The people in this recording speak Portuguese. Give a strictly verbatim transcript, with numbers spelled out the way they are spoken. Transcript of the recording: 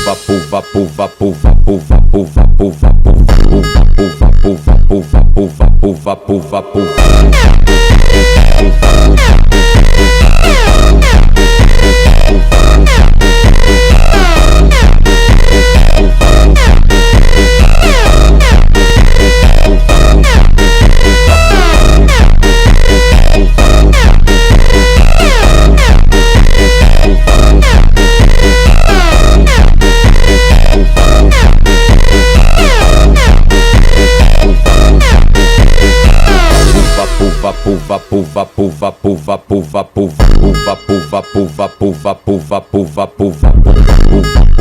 puva, puva, puva, puva, puva, puva, puva, puva, puva, puva, puva, puva, puva, puva. Puva, puva, puva, puva, puva, puva, puva, puva, puva, puva, puva, puva, puva, puva, puva.